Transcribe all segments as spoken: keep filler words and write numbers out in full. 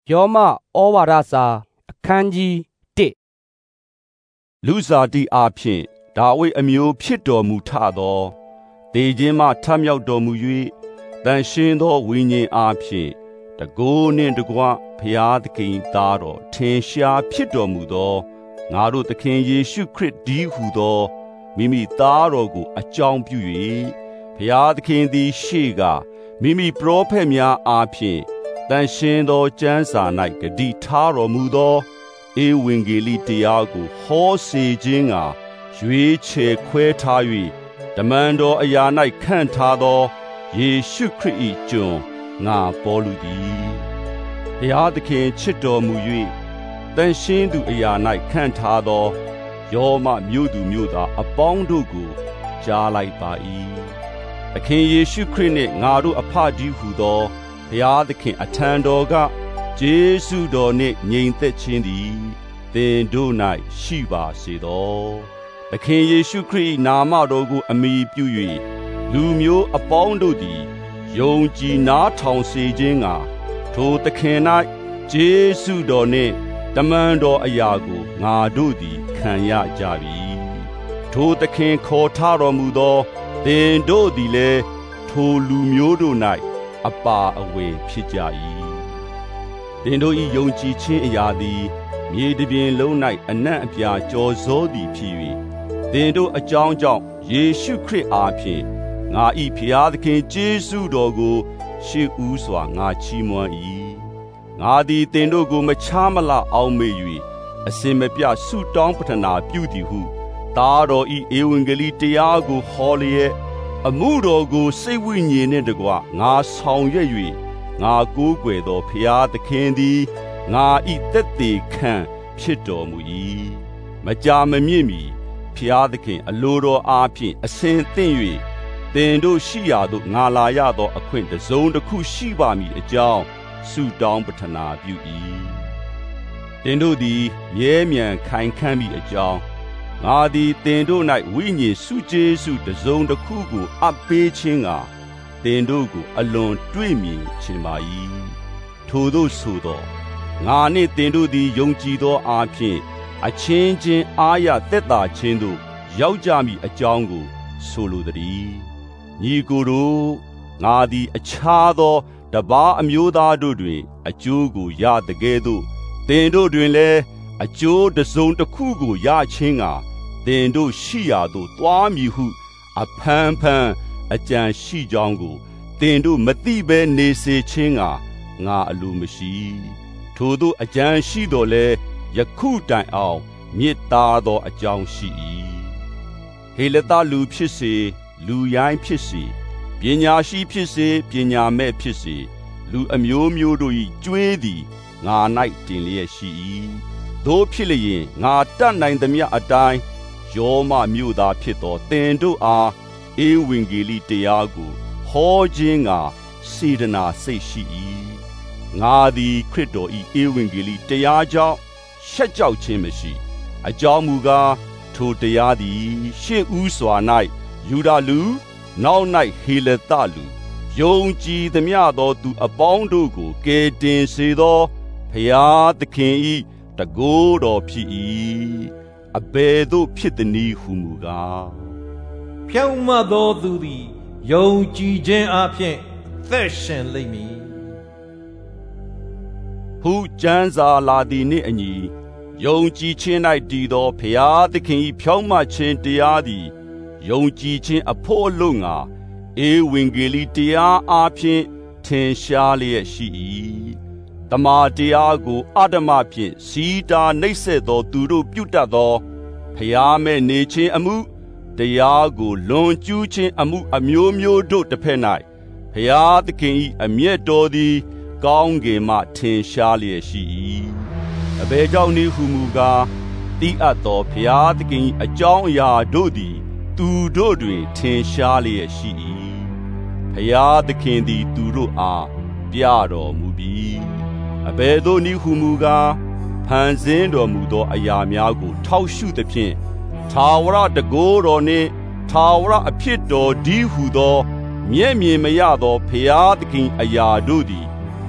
ယောမဩဝါဒစာအခန်းကြီးတစ်လူစားတိအားဖြင့်ဒါဝိဒ်အမျိုးဖြစ်တော်မူထသောတေခြင်းမှထမြောက်တော်မူ၍တန်ရှင်းသောဝိညာဉ်အားဖြင့်တကိုးနှင့်တကွဖျားသခင်သားတော်ထင်ရှားဖြစ်တော်မူသောငါတို့သခင်ယေရှုခရစ်ဒီဟုသောမိမိသားတော်ကိုအကြောင်းပြု၍ဖျားသခင်သည်ရှေ့ကမိမိပရောဖက်များအားဖြင့်တန်ရှင်းသောကျမ်းစာ၌ဂတိထားတော်မူသောဧဝံဂေလိတရားကိုဟောစေခြင်းကရွေးချယ်ခွဲထား၍တမန်တော်အရာ၌ခန့်ထားသောယေရှုခရစ်၏ကျွန်ငါပေါလုသည်ဘုရားသခင်ချစ်တော်မူ၍တန်ရှင်းသူအရာ၌ခန့်ထားသောယောမမြို့သူမြို့သားအပေါင်းတို့ကိုကြားလိုက်ပါ၏သခင်ယေရှုခရစ်နှင့်ငါတို့အဖတည်းဟူသောဘုရားသခင်အထံတော်ကယေရှုတော်နှင့်ငြိမ်သက်ခြင်းသည်သင်တို့၌ရှိပါစေသောသခင်ယေရှုခရစ်၏နာမတော်ကိုအမိပြု၍လူမျိုးအပေါင်းတို့သည်ယုံကြည်နားထောင်စေခြင်းကထိုသခင်၌ယေရှုတော်နှင့်တမန်တော်အရာကိုငါတို့သည်ခံရကြပြီထိုသခင်ခေါ်ထားတော်မူသောသင်တို့သည်လည်းထိုလူမျိုးတို့၌အပါအဝင်ဖြစ်ကြ၏သင်တို့၏ယုံကြည်ခြင်းအရာသည်မြေတစ်ပြင်လုံး၌အနံ့အပြာကျော်စောသည်ဖြစ်၍သင်တို့အကြောင်းကြောင့်ယေရှုခရစ်အားဖြင့်ငါ၏ဖျားသခင်ယေရှုတော်ကိုရှေ့ဦးစွာငါချီးမွမ်း၏ငါသည်သင်တို့ကိုမချားမလအောင်မေ့၍အစင်မပြဆုတောင်းပတနာပြုသည်ဟုသားတော်၏ဧဝံဂေလိတရားကိုဟောလျက်အမှုတော်ကိုစိတ်ဝိညာဉ်နှင့်တကွငါဆောင်ရွက်၍ငါကိုးကွယ်သောဖျားသခင်သည်ငါ၏သက်သေခံဖြစ်တော်မူ၏မကြာမမြင့်မီဖျားသခင်အလိုတော်အားဖြင့်အစဉ်သင့်၍သင်တို့ရှိရာသို့ငါလာရသောအခွင့်တစ်စုံတစ်ခုရှိပါမည်အကြောင်းဆုတောင်းပတနာပြု၏သင်တို့သည်မြဲမြံခိုင်ခန့်မည်အကြောင်းငါသည်သင်တို့၌ဝိညာဉ်စုကျေးစုတစ်စုံတစ်ခုကိုအပ်ပေးခြင်းကသင်တို့ကိုအလွန်တွေ့မြင်ခြင်းပါ၏ထိုသို့ဆိုသောငါနှင့်သင်တို့သည်ယုံကြည်သောအားဖြင့်အချင်းချင်းအားရသက်သာခြင်းသို့ရောက်ကြမည်အကြောင်းကိုဆိုလိုသည်ညီကိုတို့ငါသည်အခြားသောတပါးအမျိုးသားတို့တွင်အကျိုးကိုရတကယ်သို့သင်တို့တွင်လည်းအကျိုးတစ်စုံတစ်ခုကိုရခြင်းကသင်တို့ရှိရာသို့သွားမည်ဟုအဖန်ဖန်အကြံရှိကြောင်းကိုသင်တို့မသိဘဲနေစေခြင်းကငါအလိုမရှိထိုသို့အကြံရှိတော်လဲယခုတိုင်အောင်မြစ်တာသောအကြောင်းရှိ၏ဟေလသလူဖြစ်စေလူရိုင်းဖြစ်စေပညာရှိဖြစ်စေပညာမဲ့ဖြစ်စေလူအမျိုးမျိုးတို့၏ကြွေးသည်ငါ၌တင်လျက်ရှိ၏သို့ဖြစ်လျင်ငါတတ်နိုင်သမျှအတိုင်းယောမမြို့သားဖြစ်သောသင်တို့အားဧဝံဂေလိတရားကိုဟောခြင်းကစေတနာစိတ်ရှိ၏ငါသည်ခရစ်တော်၏ဧဝံဂေလိတရားကြောင့်ရှက်ကြောက်ခြင်းမရှိအကြောင်းမူကားထိုတရားသည်ရှေ့ဦးစွာ၌ယူဒလူနောက်၌ဟေလသလူယုံကြည်သမျှသောသူအပေါင်းတို့ကိုကယ်တင်စေသောဖျားသခင်၏တကိုးတော်ဖြစ်၏အဘယ်သို့ဖြစ်သည်နည်းဟုမူကားဖြောင့်မတ်သောသူသည်ယုံကြည်ခြင်းအပြင်သက်ရှင်လိမ့်မည်ဟုကျမ်းစာလာသည်နှင့်အညီယုံကြည်ခြင်း၌တည်သောဖျားသခင်၏ဖြောင့်မတ်ခြင်းတရားသည်ယုံကြည်ခြင်းအဖို့အလို့ငါဧဝံဂေလိတရားအားဖြင့်ထင်ရှားလျက်ရှိ၏တမန်တရားကိုအတ္တမဖြင့်စီတာနှိပ်စက်သောသူတို့ပြုတတ်သောဖျားမဲ့နေခြင်းအမှုတရားကိုလွန်ကျူးခြင်းအမှုအမျိုးမျိုးတို့တစ်ဖက်၌ဖျားသခင်၏အမျက်တော်သည်ကောင်းကင်မှထင်ရှားလျက်ရှိ၏အဘယ်ကြောင့်နည်းဟုမူကားတိအပ်သောဖျားသခင်၏အကြောင်းအရာတို့သည်သူတို့တွင်ထင်ရှားလျက်ရှိ၏ဖျားသခင်သည်သူတို့အားပြတော်မူပြီးအဘယ်သို့နည်းဟုမူကားဖန်ဆင်းတော်မူသောအရာများကိုထောက်ရှုသဖြင့်ထာဝရတကိုးတော်နှင့်ထာဝရအဖြစ်တော်ဒီဟုသောမျက်မြင်မရသောဖျားသခင်အရာတို့သည်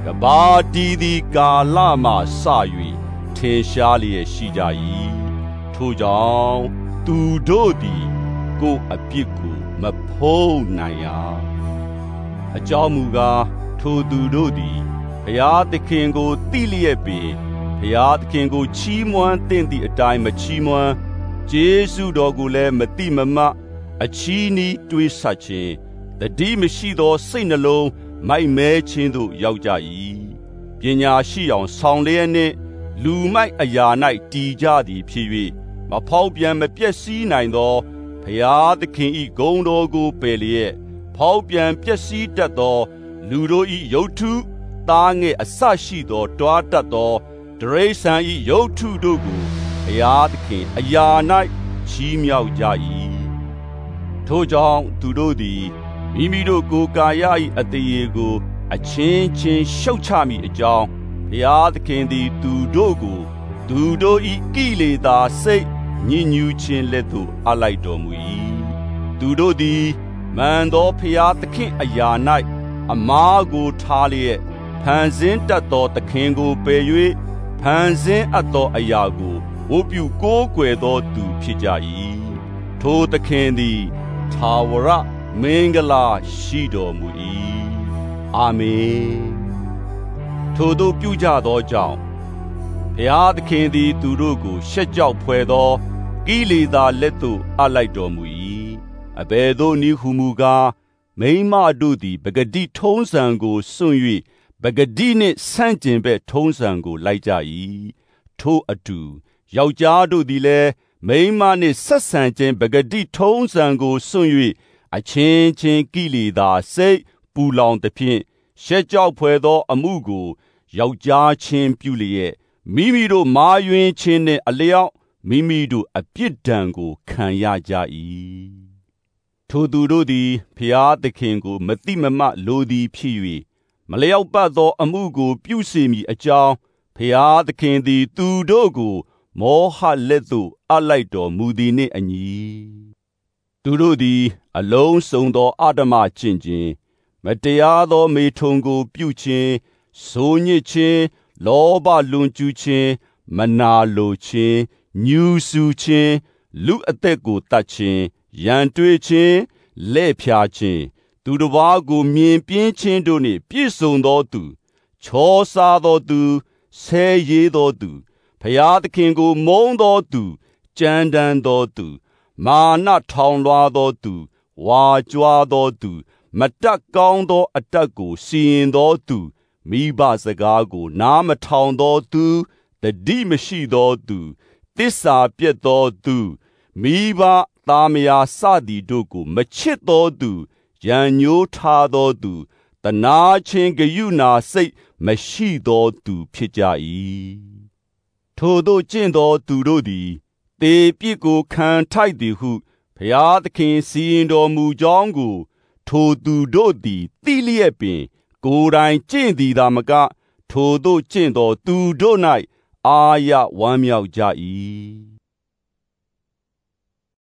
ကဘာတီဒီကာလမှစ၍ထင်ရှားလျက်ရှိကြ၏ထို့ကြောင့်သူတို့သည်ကိုယ်အပြစ်ကိုမဖုံးနိုင်ရအကြောင်းမူကားထိုသူတို့သည်ဘုရားသခင်ကိုသိလျက်ပင်ဘုရားသခင်ကိုချီးမွမ်းသင့်သည့်အတိုင်းမချီးမွမ်းကျေးဇူးတော်ကိုလည်းမသိမမှတ်အချီးနှီးတွေးဆခြင်းတတိမရှိသောစိတ်နှလုံးမိုက်မဲခြင်းသို့ရောက်ကြ၏ပညာရှိအောင်ဆောင်လျက်နှင့်လူမိုက်အရာ၌တည်ကြသည်ဖြစ်၍မဖောက်ပြန်မပျက်စီးနိုင်သောဘုရားသခင်၏ဂုဏ်တော်ကိုပယ်လျက်ဖောက်ပြန်ပျက်စီးတတ်သောလူတို့၏ရုပ်ထုသားငယ်အစရှိသောတွားတတ်သောဒရိษံ၏ရုပ်ထုတို့ကိုဘုရားသခင်အရာ၌ချီးမြှောက်ကြ၏ထို့ကြောင့်သူတို့သည်မိမိတို့ကိုယ်ကာယ၏အတရေကိုအချင်းချင်းရှုတ်ချမိအကြောင်းဘုရားသခင်သည်သူတို့ကိုသူတို့၏ကိလေသာစိတ်ညစ်ညူးခြင်းလက်သို့အပ်လိုက်တော်မူ၏သူတို့သည်မှန်သောဘုရားသခင်အရာ၌အမားကိုထားလျက်ဖန်ဆင်းတတ်သောသခင်ကိုပယ်၍ဖန်ဆင်းအပ်သောအရာကိုဝတ်ပြုကိုးကွယ်သောသူဖြစ်ကြ၏ထိုသခင်သည်ထာဝရမင်္ဂလာရှိတော်မူ၏အာမင်ထိုသို့ပြုကြသောကြောင့်ဘုရားသခင်သည်သူတို့ကိုရှက်ကြောက်ဖွယ်သောကိလေသာလက်သို့အပ်လိုက်တော်မူ၏အဘယ်သို့နည်းဟုမူကားမိန်းမတို့သည်ပကတိထုံးစံကိုစွန့်၍ပကတိနှင့်ဆန့်ကျင်ဘက်ထုံးစံကိုလိုက်ကြ၏ထို့အတူယောက်ျားတို့သည်လည်းမိန်းမနှင့်ဆက်ဆံခြင်းပကတိထုံးစံကိုစွန့်၍အချင်းချင်းကိလေသာစိတ်ပူလောင်သဖြင့်ရှက်ကြောက်ဖွယ်သောအမှုကိုယောက်ျားချင်းပြုလျက်မိမိတို့မာယွင်းခြင်းနှင့်အလျောက်မိမိတို့အပြစ်ဒဏ်ကိုခံရကြ၏ထိုသူတို့သည်ဘုရားသခင်ကိုမသိမမှတ်လိုသည်ဖြစ်၍မလျောက်ပတ်သောအမှုကိုပြုစေမည်အကြောင်းဘုရားသခင်သည်သူတို့ကိုမောဟလက်သို့အပ်လိုက်တော်မူသည်နှင့်အညီသူတို့သည်အလုံးစုံသောအဓမ္မကျင့်ခြင်းမတရားသောမေထုန်ကိုပြုခြင်းဆိုးညစ်ခြင်းလောဘလွန်ကျူးခြင်းမနာလိုခြင်းညူဆူခြင်းလူအသက်ကိုတတ်ခြင်းရန်တွေ့ခြင်းလဲ့ဖြာခြင်းသူတစ်ပါးကိုမြင်ပြင်းခြင်းတို့နှင့်ပြည့်စုံသောသူချောစားသောသူဆဲရေးသောသူဘုရားသခင်ကိုမုန်းသောသူကြမ်းတမ်းသောသူမာနထောင်လွှားသောသူဝါကြွားသောသူမတတ်ကောင်းသောအတတ်ကိုစီရင်သောသူမိဘစကားကိုနားမထောင်သောသူတတိမရှိသောသူသစ္စာပြတ်သောသူမိဘသားမယားစသည်တို့ကိုမချစ်သောသူရန်ညိုးထားသောသူတနာချင်းဂယုဏစိတ်မရှိသောသူဖြစ်ကြ၏ထိုသို့ကျင့်သောသူတို့သည်သေပြစ်ကိုခံထိုက်သည်ဟုဘုရားသခင်စီရင်တော်မူကြောင်းကိုထိုသူတို့သည်သိလျက်ပင်ကိုယ်တိုင်ကျင့်သည်သာမကထိုသို့ကျင့်သောသူတို့၌အာရဝမ်းမြောက်ကြ၏